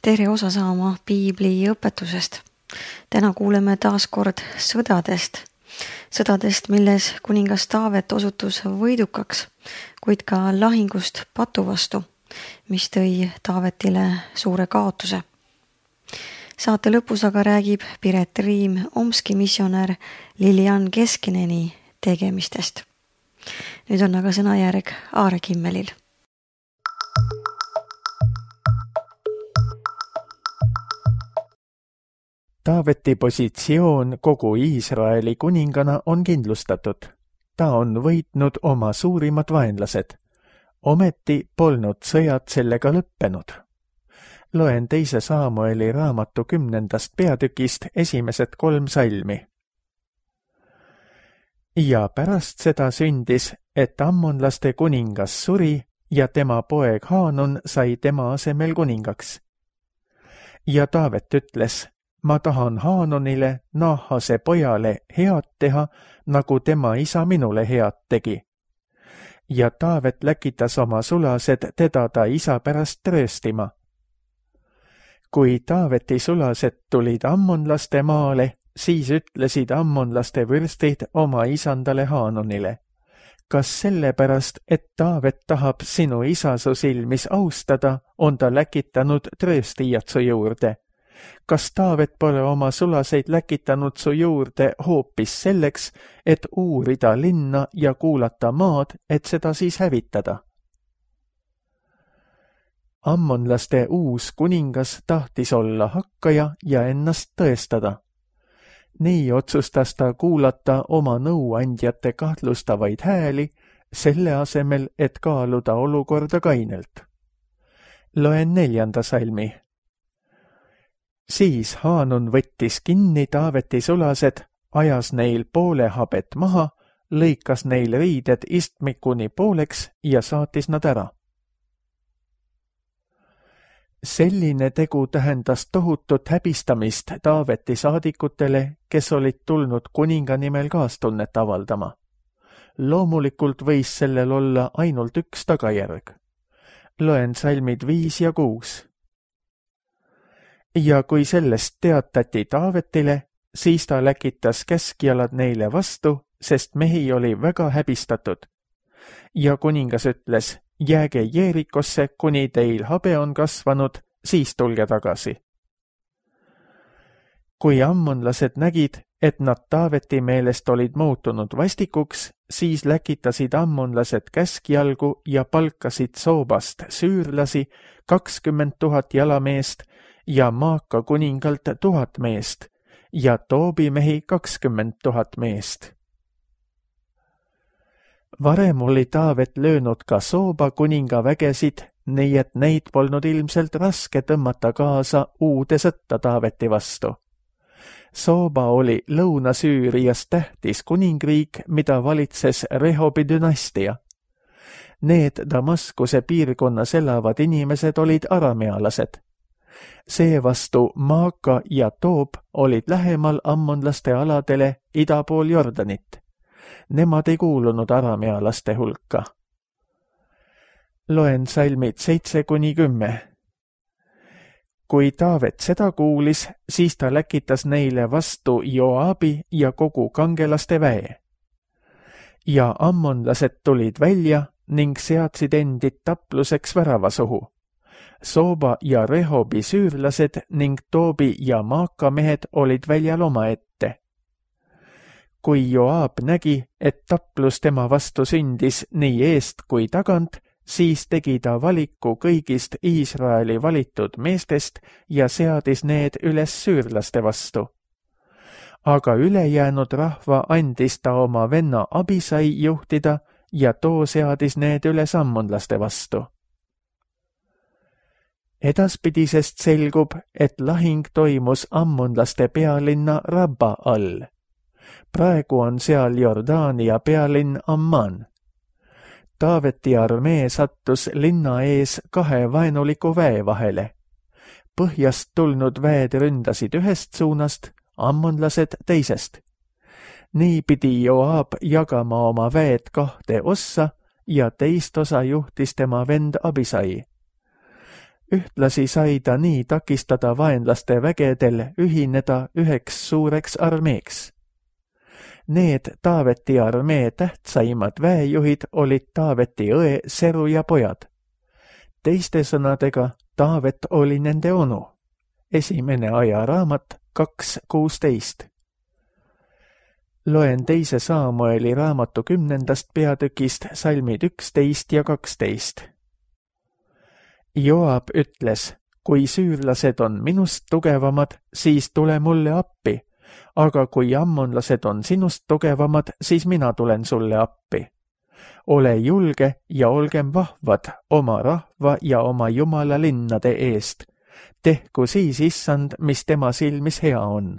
Tere osa saama piibli õpetusest. Täna kuuleme taas kord sõdadest, milles kuningas Taavet osutus võidukaks, kuid ka lahingust patu vastu, mis tõi Taavetile suure kaotuse. Saate lõpus aga räägib Piret Riim, Omski missionär Lilian Keskineni tegemistest. Nüüd on aga sõnajärg Aare Kimmelil. Taaveti positsioon kogu Iisraeli kuningana on kindlustatud. Ta on võitnud oma suurimad vaenlased. Ometi polnud sõjad sellega lõppenud. Loen 2. Saamueli raamatu 10. peatükist esimesed 3 salmi. Ja pärast seda sündis, et ammonlaste kuningas suri ja tema poeg Haanun sai tema asemel kuningaks. Ja Taavet ütles, ma tahan Haanunile, Naahase pojale, head teha, nagu tema isa minule head tegi. Ja Taavet läkitas oma sulased teda ta isa pärast trööstima. Kui Taaveti sulased tulid ammonlaste maale, siis ütlesid ammonlaste vürstid oma isandale Haanunile. Kas sellepärast, et Taavet tahab sinu isa su silmis austada, on ta läkitanud trööstijad su juurde? Kas Taavet pole oma sulaseid läkitanud su juurde hoopis selleks, et uurida linna ja kuulata maad, et seda siis hävitada? Ammonlaste uus kuningas tahtis olla hakkaja ja ennast tõestada. Nii otsustas ta kuulata oma nõuandjate kahtlustavaid hääli, selle asemel, et kaaluda olukorda kainelt. Loen 4. salmi. Siis Haanun võttis kinni Taaveti sulased, ajas neil poole habet maha, lõikas neil riided istmikuni pooleks ja saatis nad ära. Selline tegu tähendas tohutut häbistamist Taaveti saadikutele, kes olid tulnud kuninga nimel kaastunnet avaldama. Loomulikult võis sellel olla ainult üks tagajärg. Loen salmid 5 ja 6. Ja kui sellest teatati Taavetile, siis ta läkitas käskjalad neile vastu, sest mehi oli väga häbistatud. Ja kuningas ütles, jääge Jeerikosse, kuni teil habe on kasvanud, siis tulge tagasi. Kui ammonlased nägid, et nad Taaveti meelest olid muutunud vastikuks, siis läkitasid ammonlased käskjalgu ja palkasid Soobast süürlasi 20 000 jalameest ja Maaka kuningalt 1000 meest ja Toobi mehi 20 000 meest. Varem oli Taavet löönud ka Sooba kuninga vägesid, nii et neid polnud ilmselt raske tõmmata kaasa uude sõtta Taaveti vastu. Sooba oli Lõuna-Süürias tähtis kuningriik, mida valitses Rehobi dünastia. Need Damaskuse piirkonnas elavad inimesed olid aramealased. Seevastu Maaka ja Toob olid lähemal ammonlaste aladele ida pool Jordanit. Nemad ei kuulunud aramealaste hulka. Loen salmid 7-10. Kui Taavet seda kuulis, siis ta läkitas neile vastu Joabi ja kogu kangelaste väe. Ja ammonlased tulid välja ning seadsid endid tapluseks väravasuhu. Sooba ja Rehobi süürlased ning Toobi ja Maaka mehed olid väljal omaette. Kui Joab nägi, et taplus tema vastu sündis nii eest kui tagant, siis tegi ta valiku kõigist Iisraeli valitud meestest ja seadis need üles süürlaste vastu. Aga ülejäänud rahva andis ta oma venna Abisai juhtida ja too seadis need üles ammonlaste vastu. Edaspidisest selgub, et lahing toimus ammonlaste pealinna Rabba all. Praegu on seal Jordaania pealinn Amman. Taaveti armee sattus linna ees 2 vaenuliku väe vahele. Põhjast tulnud väed ründasid ühest suunast, ammonlased teisest. Nii pidi Joab jagama oma väed 2 ossa ja teist osa juhtis tema vend Abisai. Ühtlasi sai ta nii takistada vaenlaste vägedel ühineda üheks suureks armeeks. Need Taaveti armee tähtsaimad väejuhid olid Taaveti õe Seru ja pojad. Teiste sõnadega, Taavet oli nende onu. Esimene ajaraamat 2.16. Loen 2. Saamueli raamatu 10. peatükist salmid 11 ja 12. Joab ütles, kui süürlased on minust tugevamad, siis tule mulle appi, aga kui ammonlased on sinust tugevamad, siis mina tulen sulle appi. Ole julge ja olgem vahvad oma rahva ja oma Jumala linnade eest. Tehku siis issand, mis tema silmis hea on.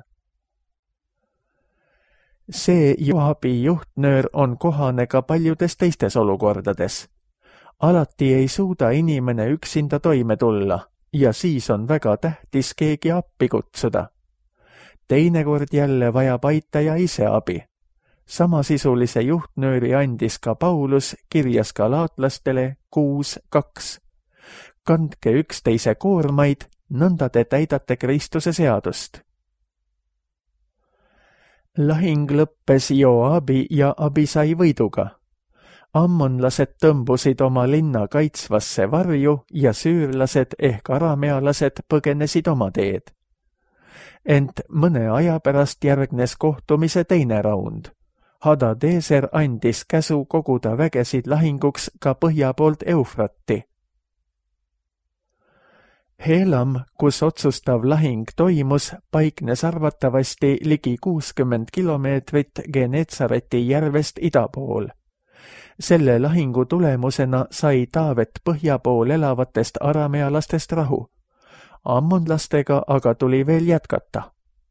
See Joabi juhtnöör on kohane ka paljudes teistes olukordades. Alati ei suuda inimene üksinda toime tulla ja siis on väga tähtis keegi appi kutsuda. Teinekord jälle vajab aitaja ise abi. Samasisulise juhtnööri andis ka Paulus kirjas galaatlastele 6.2. Kandke üksteise koormaid, nõnda te täidate Kristuse seadust. Lahing lõppes Joabi ja Abisai võiduga. Ammonlased tõmbusid oma linna kaitsvasse varju ja süürlased ehk aramealased põgenesid oma teed. Ent mõne aja pärast järgnes kohtumise teine raund. Hadadeser andis käsu koguda vägesid lahinguks ka põhja poolt Eufratti. Helam, kus otsustav lahing toimus, paiknes arvatavasti ligi 60 kilomeetrit Genetsareti järvest ida pool. Selle lahingu tulemusena sai Taavet põhja pool elavatest aramealastest rahu. Ammonlastega aga tuli veel jätkata.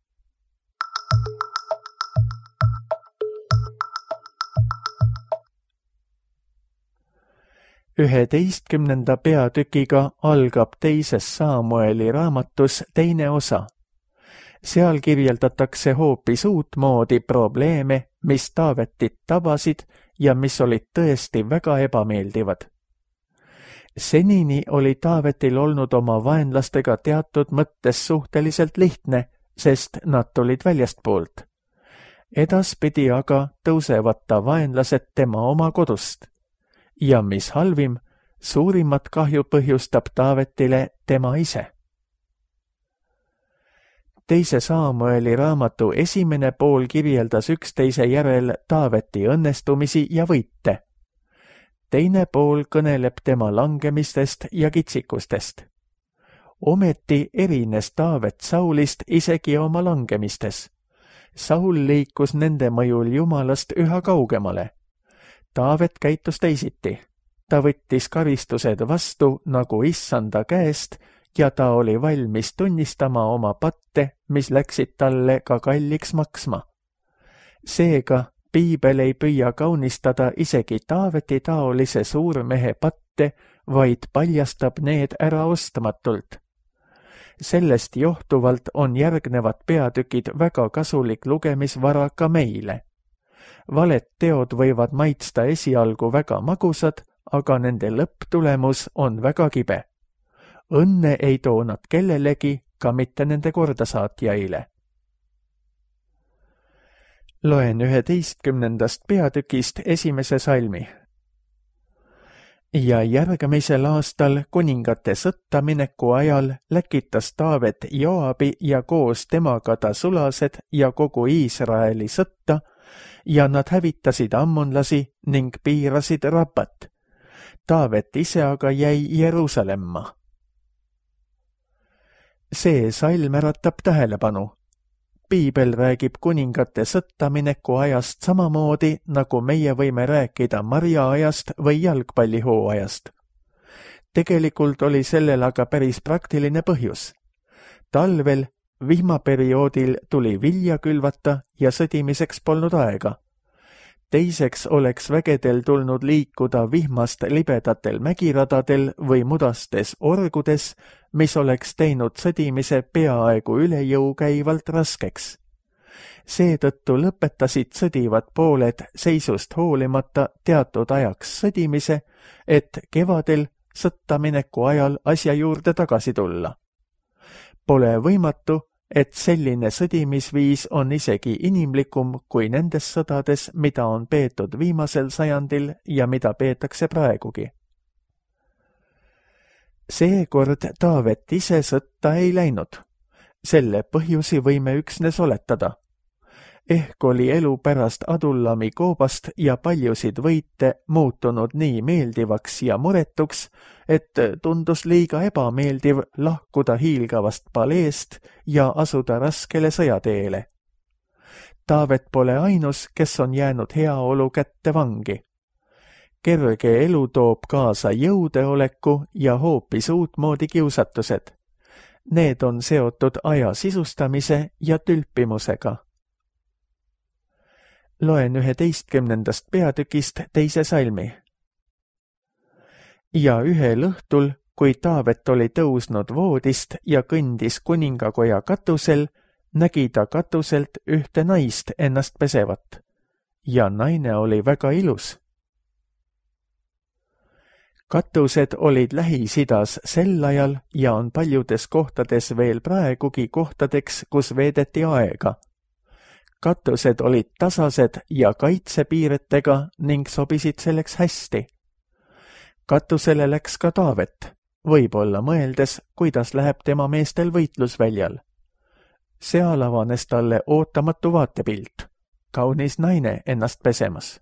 Üheteistkümnenda peatükiga algab 2. Saamueli raamatus teine osa. Seal kirjeldatakse hoopis uutmoodi probleeme, mis Taavetit tabasid ja mis olid tõesti väga ebameeldivad. Senini oli Taavetil olnud oma vaenlastega teatud mõttes suhteliselt lihtne, sest nad tulid väljastpoolt. Edaspidi aga tõusevad ta vaenlased tema oma kodust. Ja mis halvim, suurimat kahju põhjustab Taavetile tema ise. 2. Saamueli raamatu esimene pool kirjeldas üksteise järel Taaveti õnnestumisi ja võite. Teine pool kõneleb tema langemistest ja kitsikustest. Ometi erines Taavet Saulist isegi oma langemistes. Saul liikus nende mõjul Jumalast üha kaugemale. Taavet käitus teisiti. Ta võttis karistused vastu nagu issanda käest ja ta oli valmis tunnistama oma patte, mis läksid talle ka kalliks maksma. Seega, Piibel ei püüa kaunistada isegi Taaveti taolise suurmehe patte, vaid paljastab need ära ostmatult. Sellest johtuvalt on järgnevad peatükid väga kasulik lugemisvara ka meile. Valed teod võivad maitsta esialgu väga magusad, aga nende lõpptulemus on väga kibe. Õnne ei too nad kellelegi, ka mitte nende kordasaatjaile. Loen 11. peatükist esimese salmi. Ja järgmisel aastal kuningate sõtta mineku ajal läkitas Taavet Joabi ja koos temaga ta sulased ja kogu Iisraeli sõtta ja nad hävitasid ammonlasi ning piirasid Rabat. Taavet ise aga jäi Jeruusalemma. See salm äratab tähelepanu. Piibel räägib kuningate sõtta mineku ajast samamoodi, nagu meie võime rääkida marjaajast või jalgpallihooajast. Tegelikult oli sellel aga päris praktiline põhjus. Talvel, vihmaperioodil tuli vilja külvata ja sõdimiseks polnud aega. Teiseks oleks vägedel tulnud liikuda vihmast libedatel mägiradadel või mudastes orgudes, mis oleks teinud sõdimise peaaegu üle jõu käivalt raskeks. Seetõttu lõpetasid sõdivad pooled seisust hoolimata teatud ajaks sõdimise, et kevadel, sõtta mineku ajal asja juurde tagasi tulla. Pole võimatu, et selline sõdimisviis on isegi inimlikum kui nendes sõdades, mida on peetud viimasel sajandil ja mida peetakse praegugi. Seekord Taavet ise sõtta ei läinud. Selle põhjusi võime üksnes oletada. Ehk oli elu pärast Adullami koobast ja paljusid võite muutunud nii meeldivaks ja muretuks, et tundus liiga ebameeldiv lahkuda hiilgavast paleest ja asuda raskele sõjateele. Taavet pole ainus, kes on jäänud heaolu kätte vangi. Kerge elu toob kaasa jõudeoleku ja hoopis uutmoodi kiusatused. Need on seotud aja sisustamise ja tülpimusega. Loen 11. peatükist 2. salmi. Ja ühel õhtul, kui Taavet oli tõusnud voodist ja kõndis kuningakoja katusel, nägi ta katuselt ühte naist ennast pesevat. Ja naine oli väga ilus. Katused olid Lähis-Idas sel ajal ja on paljudes kohtades veel praegugi kohtadeks, kus veedeti aega. Katused olid tasased ja kaitsepiiretega ning sobisid selleks hästi. Katusele läks ka Taavet, võib-olla mõeldes, kuidas läheb tema meestel võitlusväljal. Seal avanes talle ootamatu vaatepilt, kaunis naine ennast pesemas.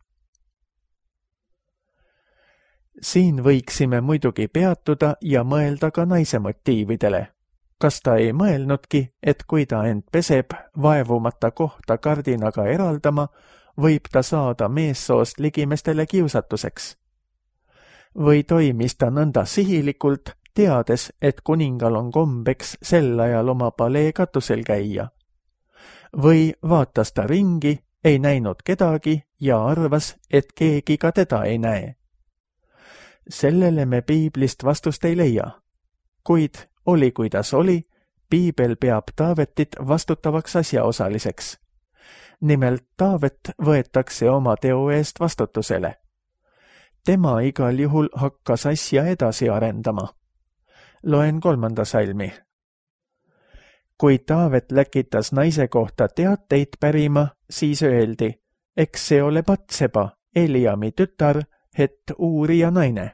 Siin võiksime muidugi peatuda ja mõelda ka naise motiividele. Kas ta ei mõelnudki, et kui ta end peseb, vaevumata kohta kardinaga eraldama, võib ta saada meessoost ligimestele kiusatuseks? Või toimis ta nõnda sihilikult, teades, et kuningal on kombeks sel ajal oma palee katusel käia? Või vaatas ta ringi, ei näinud kedagi ja arvas, et keegi ka teda ei näe? Sellele me piiblist vastust ei leia, kuid oli kuidas oli, piibel peab Taavetit vastutavaks asjaosaliseks. Nimelt Taavet võetakse oma teo eest vastutusele. Tema igal juhul hakkas asja edasi arendama. Loen 3. salmi. Kui Taavet läkitas naise kohta teateid pärima, siis öeldi, eks see ole Batseba, Eliami tütar, het uurija naine.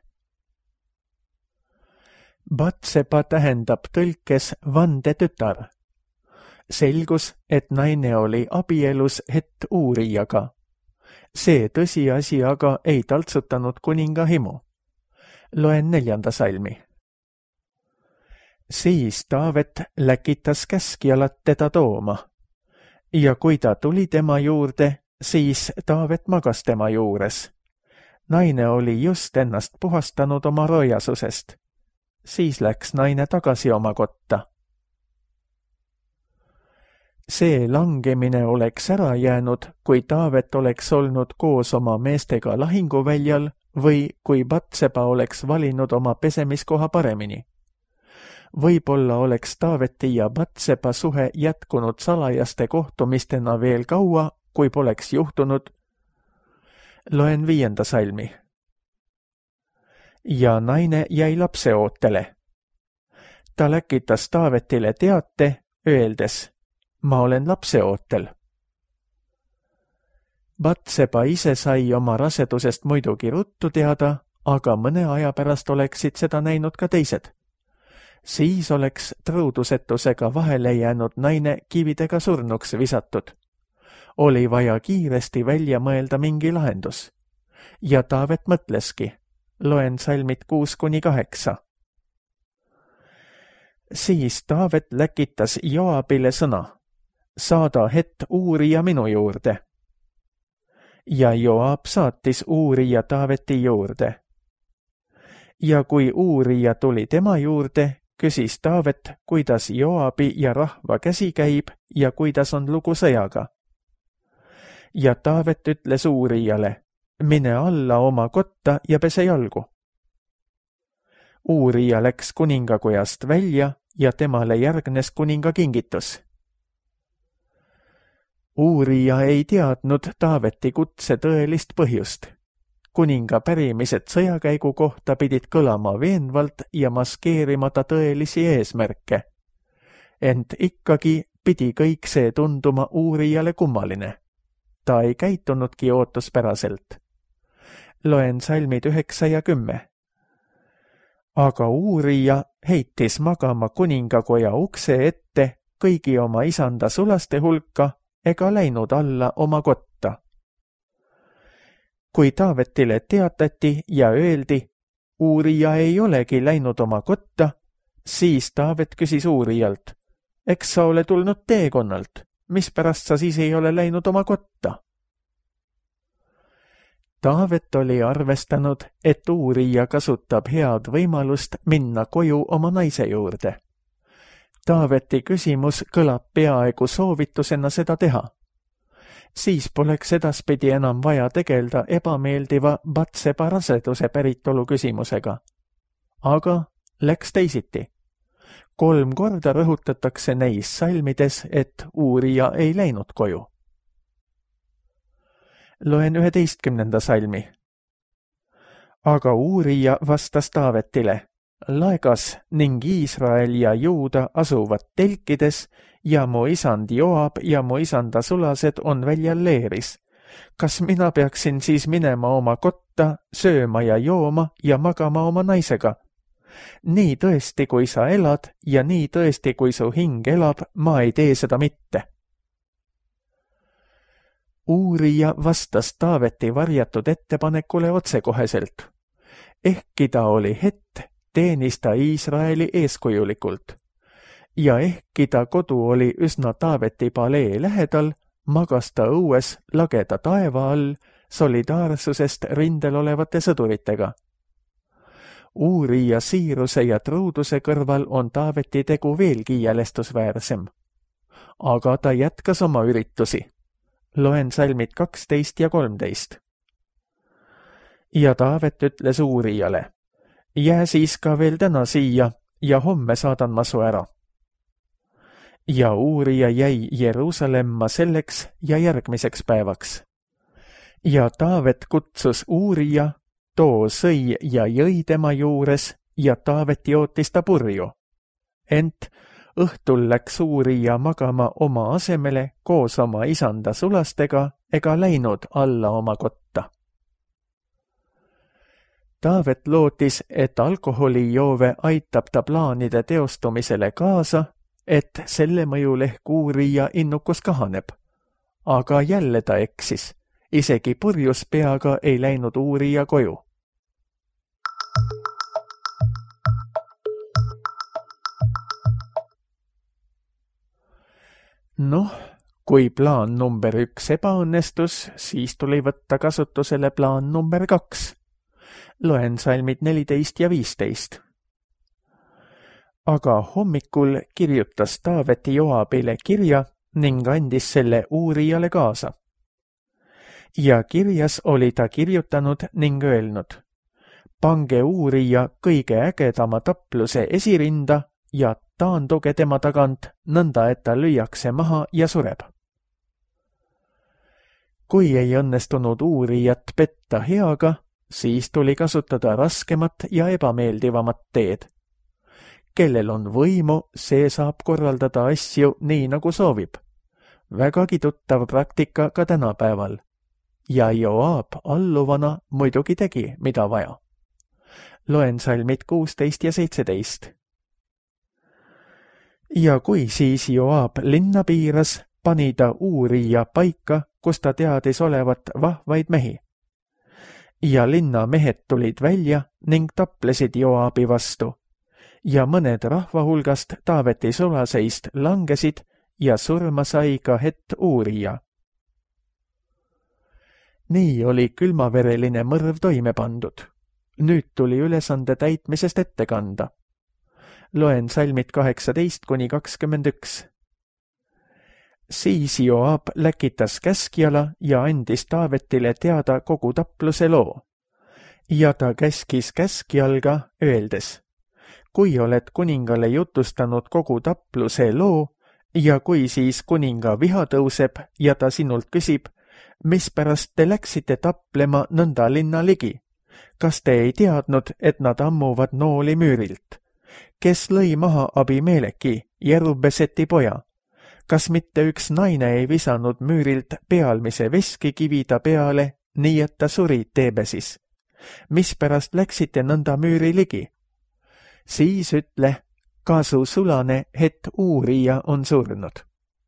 Batseba tähendab tõlkes vandetütar. Selgus, et naine oli abielus het uurijaga. See tõsiasi aga ei taltsutanud kuninga himu. Loen 4. salmi. Siis Taavet läkitas käskjalat teda tooma. Ja kui ta tuli tema juurde, siis Taavet magas tema juures. Naine oli just ennast puhastanud oma roiasusest. Siis läks naine tagasi oma kotta. See langemine oleks ära jäänud, kui Taavet oleks olnud koos oma meestega lahinguväljal või kui Batseba oleks valinud oma pesemiskoha paremini. Võib-olla oleks Taaveti ja Batseba suhe jätkunud salajaste kohtumistena veel kaua, kui poleks juhtunud. Loen 5. salmi. Ja naine jäi lapseootele. Ta läkitas Taavetile teate, öeldes, ma olen lapseootel. Batseba ise sai oma rasedusest muidugi ruttu teada, aga mõne aja pärast oleksid seda näinud ka teised. Siis oleks truudusetusega vahele jäänud naine kividega surnuks visatud. Oli vaja kiiresti välja mõelda mingi lahendus. Ja Taavet mõtleski. Loen salmid 6-8. Siis Taavet läkitas Joabile sõna, saada het uurija minu juurde. Ja Joab saatis uurija Taaveti juurde. Ja kui uurija tuli tema juurde, küsis Taavet, kuidas Joabi ja rahva käsi käib ja kuidas on lugu sõjaga. Ja Taavet ütles uurijale, mine alla oma kotta ja pese jalgu. Uurija läks kuningakojast välja ja temale järgnes kuninga kingitus. Uurija ei teadnud Taaveti kutse tõelist põhjust. kuninga pärimised sõjakäigu kohta pidid kõlama veenvalt ja maskeerimata tõelisi eesmärke. Ent ikkagi pidi kõik see tunduma uurijale kummaline. Ta ei käitunudki ootuspäraselt. Loen salmid 9 ja 10. Aga uurija heitis magama kuningakoja ukse ette kõigi oma isanda sulaste hulka ega läinud alla oma kotta. Kui Taavetile teatati ja öeldi, uurija ei olegi läinud oma kotta, siis Taavet küsis uurijalt, eks sa ole tulnud teekonnalt, mispärast sa siis ei ole läinud oma kotta? Taavet oli arvestanud, et uurija kasutab head võimalust minna koju oma naise juurde. Taaveti küsimus kõlab peaaegu soovitusena seda teha. Siis poleks edaspidi enam vaja tegelda ebameeldiva Batseba raseduse päritolu küsimusega. Aga läks teisiti. 3 korda rõhutatakse neis salmides, et uurija ei läinud koju. Loen 11. salmi. Aga uurija vastas Taavetile, laegas ning Iisrael ja Juuda asuvad telkides ja mu isand Joab ja mu isanda sulased on väljal leeris. Kas mina peaksin siis minema oma kotta, sööma ja jooma ja magama oma naisega? Nii tõesti, kui sa elad ja nii tõesti, kui su hing elab, ma ei tee seda mitte. Uurija vastas Taaveti varjatud ettepanekule otsekoheselt. Ehkki ta oli hett, teenis ta Iisraeli eeskujulikult. Ja ehkki ta kodu oli üsna Taaveti palee lähedal, magas ta õues lageda taeva all solidaarsusest rindel olevate sõduritega. Uurija siiruse ja truuduse kõrval on Taaveti tegu veelgi jälestusväärsem. Aga ta jätkas oma üritusi. Loen salmid 12 ja 13. Ja Taavet ütles uurijale, jää siis ka veel täna siia ja homme saadan ma su ära. Ja uurija jäi Jeruusalemma selleks ja järgmiseks päevaks. Ja Taavet kutsus uurija, too sõi ja jõi tema juures ja Taavet jootis ta purju. Ent õhtul läks uurija magama oma asemele koos oma isanda sulastega ega läinud alla oma kotta. Taavet lootis, et alkoholijoove aitab ta plaanide teostumisele kaasa, et selle mõjul ehk uurija innukus kahaneb. Aga jälle ta eksis, isegi purjus peaga ei läinud uurija koju. Noh, kui plaan number 1 ebaõnnestus, siis tuli võtta kasutusele plaan number 2. Loen salmid 14 ja 15. Aga hommikul kirjutas Taavet Joabile kirja ning andis selle uurijale kaasa. Ja kirjas oli ta kirjutanud ning öelnud, pange uurija kõige ägedama tapluse esirinda ja taanduge tema tagant, nõnda et ta lüüakse maha ja sureb. Kui ei õnnestunud uurijat petta heaga, siis tuli kasutada raskemat ja ebameeldivamat teed. Kellel on võimu, see saab korraldada asju nii, nagu soovib. Vägagi tuttav praktika ka tänapäeval. Ja Joab alluvana muidugi tegi, mida vaja. Loen salmid 16 ja 17. Ja kui siis Joab linna piiras, pani ta uurija paika, kus ta teadis olevat vahvaid mehi. Ja linna mehed tulid välja ning taplesid Joabi vastu. Ja mõned rahva hulgast Taaveti sulaseist langesid ja surma sai ka hett uurija. Nii oli külmavereline mõrv toime pandud. Nüüd tuli ülesande täitmisest ette kanda. Loen salmid 18 kuni 21. Siis Joab läkitas käskjala ja andis Taavetile teada kogu tapluse loo. Ja ta käskis käskjalga, öeldes, kui oled kuningale jutustanud kogu tapluse loo ja kui siis kuninga viha tõuseb ja ta sinult küsib, Mispärast te läksite taplema nõnda linna ligi? Kas te ei teadnud, et nad ammuvad nooli müürilt? Kes lõi maha Abimeleki, Jerubeseti poja? Kas mitte üks naine ei visanud müürilt pealmise veskikivi ta peale, nii et ta suri Teebesis? Mispärast läksite nõnda müüri ligi? Siis ütle, kasu sulane, et uurija on surnud.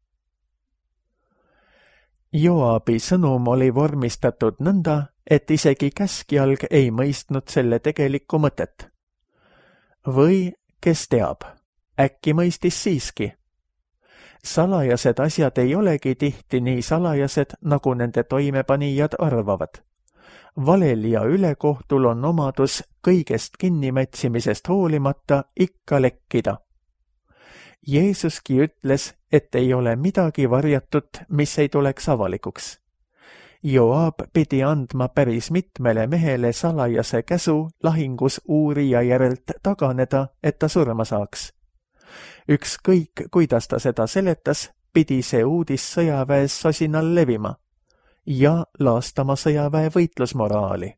Joabi sõnum oli vormistatud nõnda, et isegi käskjalg ei mõistnud selle tegelikku mõtet. Või, kes teab, äkki mõistis siiski. Salajased asjad ei olegi tihti nii salajased, nagu nende toimepanijad arvavad. Valel ja ülekohtul on omadus kõigest kinnimätsimisest hoolimata ikka lekkida. Jeesuski ütles, et ei ole midagi varjatut, mis ei tuleks avalikuks. Joab pidi andma päris mitmele mehele salajase käsu lahingus uurija järelt taganeda, et ta surma saaks. Ükskõik, kuidas ta seda seletas, pidi see uudis sõjaväes sosinal levima ja laastama sõjaväe võitlusmoraali.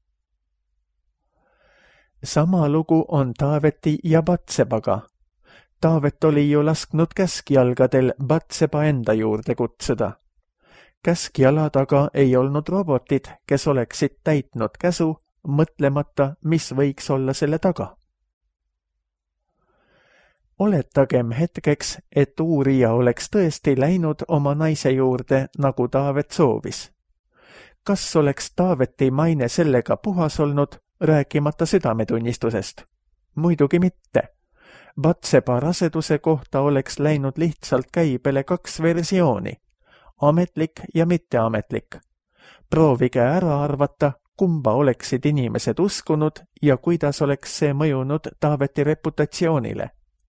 Sama lugu on Taaveti ja Batsebaga. Taavet oli ju lasknud käskjalgadel Batseba enda juurde kutsuda. Käskjala taga ei olnud robotid, kes oleksid täitnud käsu, mõtlemata, mis võiks olla selle taga. Oletagem hetkeks, et uurija oleks tõesti läinud oma naise juurde, nagu Taavet soovis. Kas oleks Taaveti maine sellega puhas olnud, rääkimata südametunnistusest? Muidugi mitte. Batseba raseduse kohta oleks läinud lihtsalt käibele 2 versiooni, ametlik ja mitteametlik. Proovige ära arvata, kumba oleksid inimesed uskunud ja kuidas oleks see mõjunud Taaveti reputatsioonile.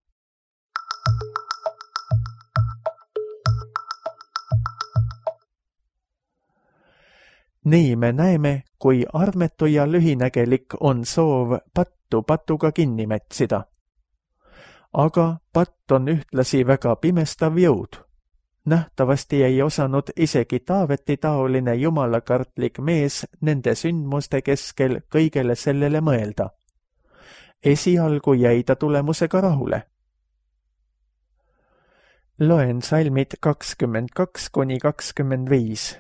Nii me näeme, kui armetu ja lühinägelik on soov pattu patuga kinni mätsida. Aga patt on ühtlasi väga pimestav jõud. Nähtavasti ei osanud isegi Taaveti taoline jumalakartlik mees nende sündmuste keskel kõigele sellele mõelda. Esialgu jäi ta tulemusega rahule. Loen salmid 22–25.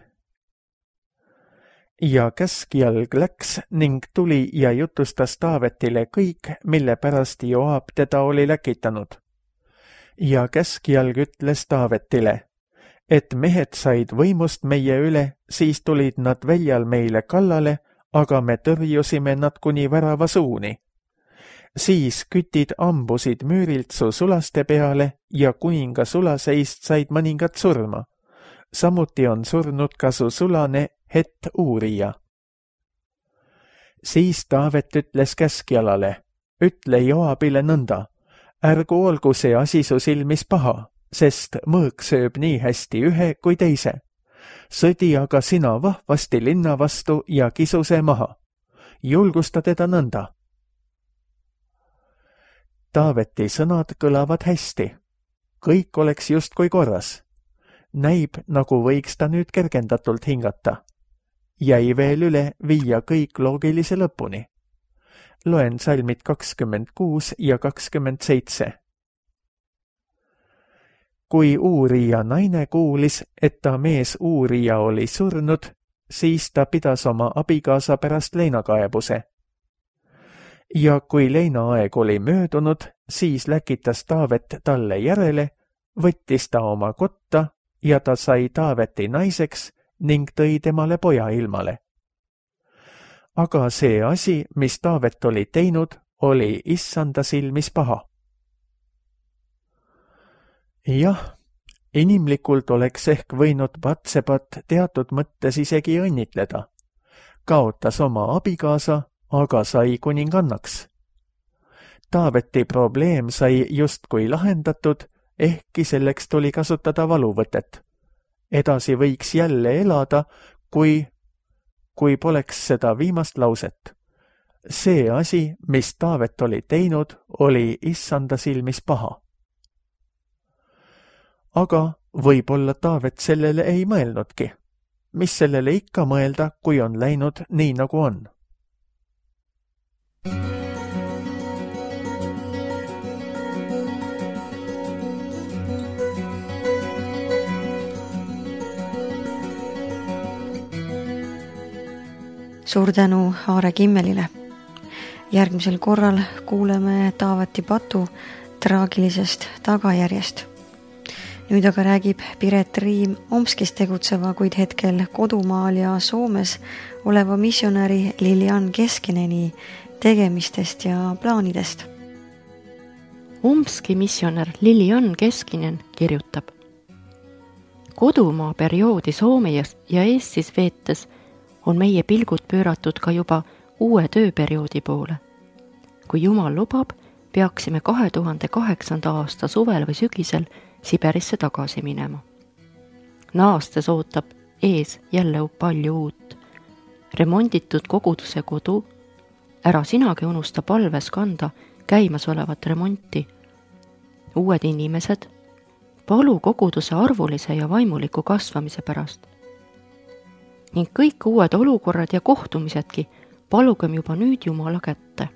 Ja käskjalg läks ning tuli ja jutustas Taavetile kõik, mille pärast Joab teda oli läkitanud. Ja käskjalg ütles Taavetile, et mehed said võimust meie üle, siis tulid nad väljal meile kallale, aga me tõrjusime nad kuni värava suuni. Siis kütid ambusid müürilt su sulaste peale ja kuninga sulaseist said mõningad surma. Samuti on surnud ka su sulane Het uurija. Siis Taavet ütles käskjalale, ütle Joabile nõnda, ärgu olgu see asi su silmis paha, sest mõõk sööb nii hästi ühe kui teise. Sõdi aga sina vahvasti linna vastu ja kisu see maha. Julgusta teda nõnda. Taaveti sõnad kõlavad hästi. Kõik oleks justkui korras. Näib, nagu võiks ta nüüd kergendatult hingata. Jäi veel üle viia kõik loogilise lõpuni. Loen salmid 26 ja 27. Kui uurija naine kuulis, et ta mees uurija oli surnud, siis ta pidas oma abikaasa pärast leinakaebuse. Ja kui leinaaeg oli möödunud, siis läkitas Taavet talle järele, võttis ta oma kotta ja ta sai Taaveti naiseks ning tõi temale poja ilmale. Aga see asi, mis Taavet oli teinud, oli issanda silmis paha. Jah, inimlikult oleks ehk võinud Batsebat teatud mõttes isegi õnnitleda. Kaotas oma abikaasa, aga sai kuningannaks. Taaveti probleem sai justkui lahendatud, ehkki selleks tuli kasutada valuvõtet. Edasi võiks jälle elada, kui poleks seda viimast lauset. See asi, mis Taavet oli teinud, oli issanda silmis paha. Aga võib-olla Taavet sellele ei mõelnudki. mis sellele ikka mõelda, kui on läinud nii, nagu on. Suur tänu Aare Kimmelile. Järgmisel korral kuuleme Taaveti Patu traagilisest tagajärjest. Nüüd aga räägib Piret Riim Omskis tegutseva, kuid hetkel kodumaal ja Soomes oleva missionäri Lilian Keskineni tegemistest ja plaanidest. Omski missionär Lilian Keskinen kirjutab. Kodumaa perioodi Soome ja Eestis veetes on meie pilgud pööratud ka juba uue tööperioodi poole. Kui Jumal lubab, peaksime 2008. aasta suvel või sügisel Siberisse tagasi minema. Naastes ootab ees jälle palju uut. Remonditud koguduse kodu, ära sinagi unusta palves kanda käimasolevat remonti. Uued inimesed, palu koguduse arvulise ja vaimuliku kasvamise pärast. Ning kõik uued olukorrad ja kohtumisedki palugem juba nüüd Jumala kätte.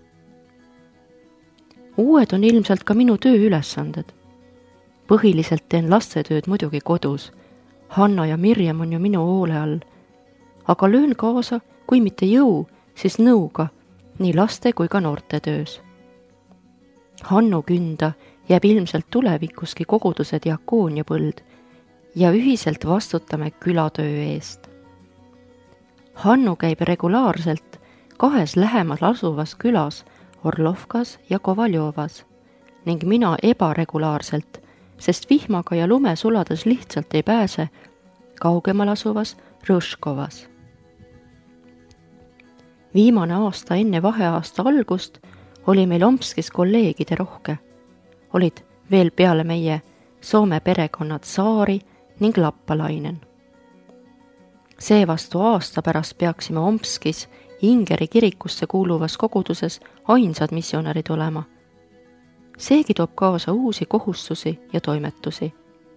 Uued on ilmselt ka minu tööülesanded. Põhiliselt teen lastetööd muidugi kodus. Hanna ja Mirjam on ju minu hoole all. Aga löön kaasa, kui mitte jõu, siis nõuga, nii laste kui ka noorte töös. Hannu Künda jääb ilmselt tulevikuski koguduse diakooniapõld ja ühiselt vastutame külatöö eest. Hannu käib regulaarselt 2 lähemal asuvas külas Orlovkas ja Kovaljovas ning mina ebaregulaarselt, sest vihmaga ja lume sulades lihtsalt ei pääse kaugemal asuvas Rõškovas. Viimane aasta enne vaheaasta algust oli meil Omskis kolleegide rohke. Olid veel peale meie Soome perekonnad Saari ning Lappalainen. Seevastu aasta pärast peaksime Omskis Ingeri kirikusse kuuluvas koguduses ainsad missionärid olema. Seegi toob kaasa uusi kohustusi ja toimetusi.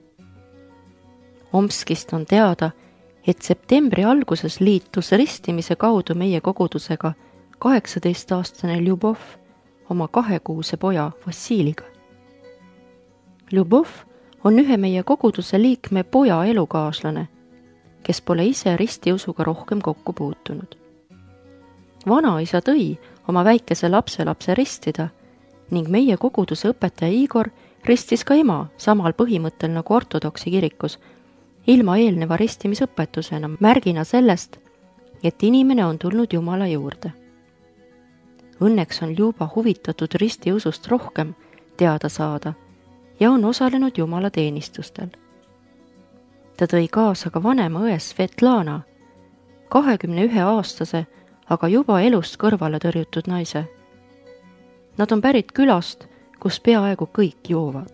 Omskist on teada, et septembri alguses liitus ristimise kaudu meie kogudusega 18-aastane Ljubov oma 2-kuuse poja Vassiliga. Ljubov on ühe meie koguduse liikme poja elukaaslane, kes pole ise ristiusuga rohkem kokku puutunud. Vanaisa tõi oma väikese lapselapse ristida ning meie koguduse õpetaja Igor ristis ka ema samal põhimõttel nagu ortodoksi kirikus, ilma eelneva ristimisõpetusena, märgina sellest, et inimene on tulnud Jumala juurde. Õnneks on Ljuba huvitatud ristiusust rohkem teada saada ja on osalenud Jumala teenistustel. Ta tõi kaasa ka vanema õe Svetlana, 21-aastase, aga juba elust kõrvale tõrjutud naise. Nad on pärit külast, kus peaaegu kõik joovad.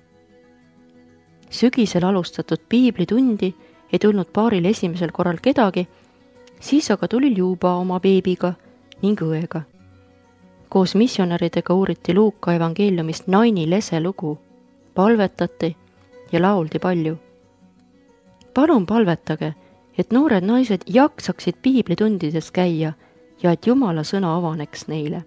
Sügisel alustatud piiblitundi ei tulnud paaril esimesel korral kedagi, siis aga tuli Ljuba oma beebiga ning õega. Koos missionäridega uuriti Luuka evangeeliumist Naini Lese lugu, palvetati ja lauldi palju. Palun palvetage, et noored naised jaksaksid piiblitundides käia ja et Jumala sõna avaneks neile.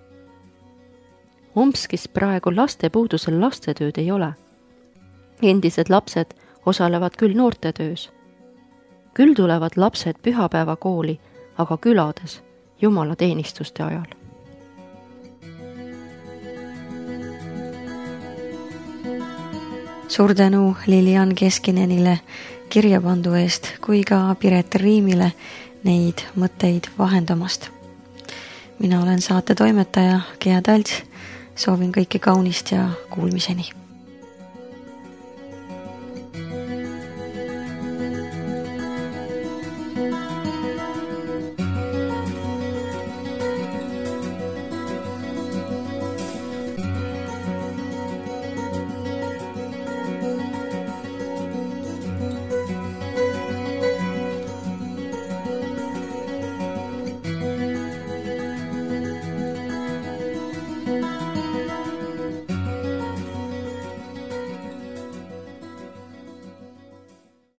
Omskis praegu laste puudusel lastetööd ei ole. Endised lapsed osalevad küll noortetöös. Küll tulevad lapsed pühapäevakooli, aga külades Jumala teenistuste ajal. Suur tänu Lilian Keskinenile kirjapandu eest kui ka Piret Riimile neid mõtteid vahendamast. Mina olen saate toimetaja Gea Talts, soovin kõike kaunist ja kuulmiseni.